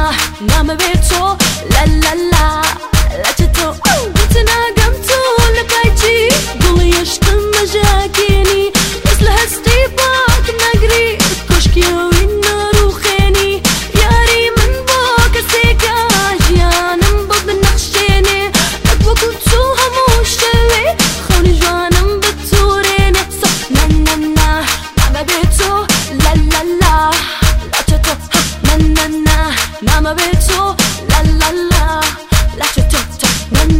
نام بيتو لا لا لا لا تتو تناقمتو لقايتي قولي يشتم مجاكيني مثل هالستيبات نقري كشكي وينو خيني ياري من بوك السيكاج يا نمبض بالنخشيني أكبوك وتوها موشتوي خوني جوانم بتوريني صح نا نا نا نام بيتو لا لا لا لا تتو نا نا نا نام بيتو لا لا لا لا تتو